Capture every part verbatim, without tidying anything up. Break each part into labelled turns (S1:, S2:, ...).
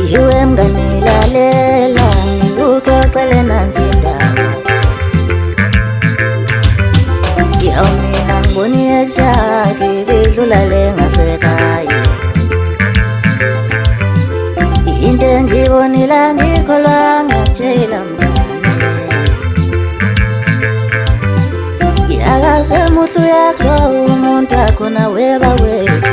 S1: Iwe mngani lalela ngikuxoxele nansi indaba. Yawu mina ngibona iyeshaki bedlula le ngasekhaya. Into engibonile angikholwa ngakutshela mngani. Yakasemuhle uyakho umuntu wakhona weba wethu.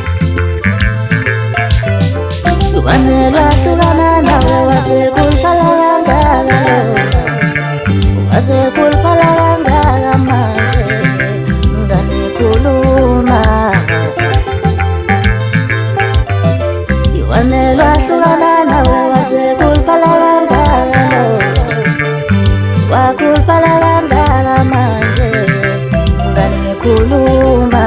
S1: Wanelwa hlukana nawe wasekuliphala kangaka. Wasekuliphala kangaka manje nganikhuluma. Wanelwa hlukana nawe wasekuliphala kangaka. Wakuliphala kangaka manje nganikhuluma.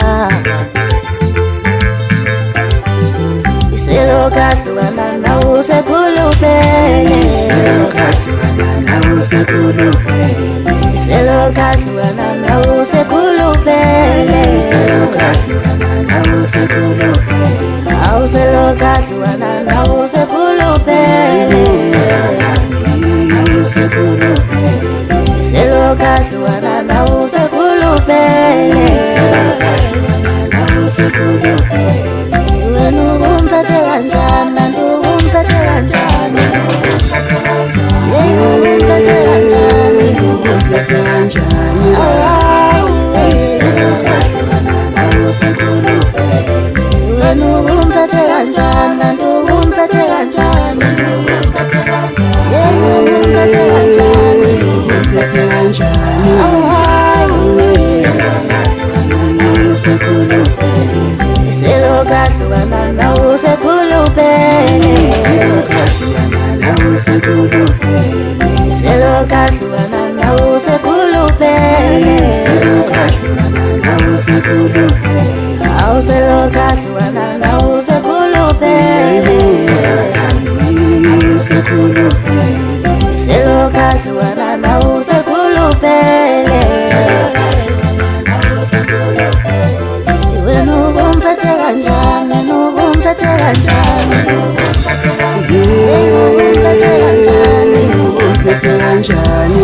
S1: Iselokahlukana nawe usekhulupele.
S2: Iselokahlukana nawe usekhulupele.
S1: Iselokahlukana nawe usekhulupele.
S2: Iselokahlukana nawe usekhulupele.
S1: Awuselokahlukana nawe usekhulupele.
S2: Usekhulupele.
S1: Iselokahlukana nawe usekhulupele.
S2: Iselokahlukana nawe usekhulupele.
S1: Wena ubumphethe kanjani, ubumphethe kanjani. Yey ubumphethe kanjani.
S2: Ubumphethe kanjani. Iselokahlukana nawe usekhulupele.
S1: Wena ubumphethe kanjani, ubumphethe kanjani. Yey ubumphethe kanjani.
S2: Ubumphethe kanjani. Usekhulupele.
S1: Iselokahlukana nawe usekhulupele.
S2: Iselokahlukana nawe usekhulupele.
S1: Iselokahlukana nawe usekhulupele.
S2: Iselokahlukana nawe usekhulupele.
S1: Awuselokahlukana nawe usekhulupele.
S2: Usekhulupele.
S1: Iselokahlukana nawe usekhulupele. Wena ubumphethe kanjani, ubumphethe kanjani. Yey ubumphethe kanjani.
S2: Ubumphethe kanjani.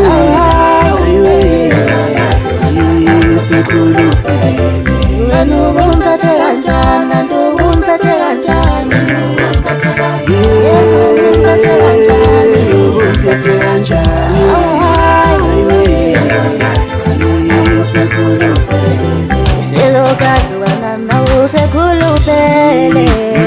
S2: Usekhulupele.
S1: Wena ubumphethe kanjani, ubumphethe kanjani. Yey ubumphethe kanjani.
S2: Ubumphethe kanjani. Usekhulupele.
S1: Iselokahlukana nawe usekhulupele.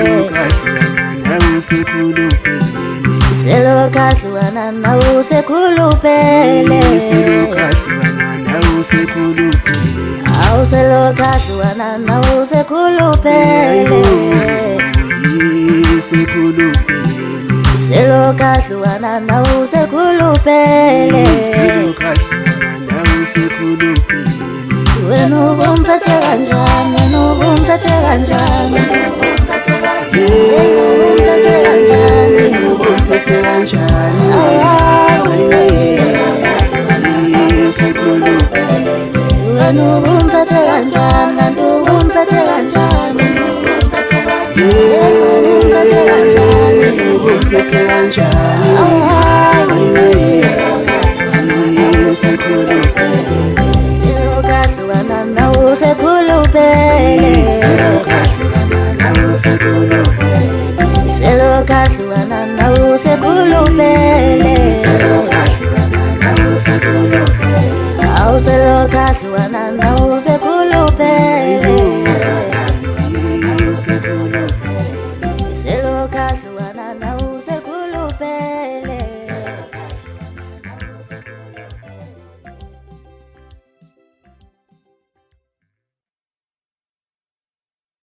S2: Iselokahlukana nawe usekhulupele.
S1: Iselokahlukana nawe usekhulupele.
S2: Iselokahlukana nawe usekhulupele.
S1: Awuselokahlukana nawe usekhulupele.
S2: Usekhulupele.
S1: Iselokahlukana nawe usekhulupele.
S2: Iselokahlukana nawe usekhulupele.
S1: Wena ubumphethe kanjani, ubumphethe kanjani. Yey ubumphethe kanjani.
S2: Ubumphethe kanjani. Usekhulupele.
S1: Wena ubumphethe kanjani, ubumphethe kanjani. Yey ubumphethe kanjani.
S2: Ubumphethe kanjani. Usekhulupele.
S1: Iselokahlukana nawe usekhulupele.
S2: Iselokahlukana nawe usekhulupele.
S1: Iselokahlukana nawe usekhulupele.
S2: Iselokahlukana nawe usekhulupele.
S1: Awuselokahlukana nawe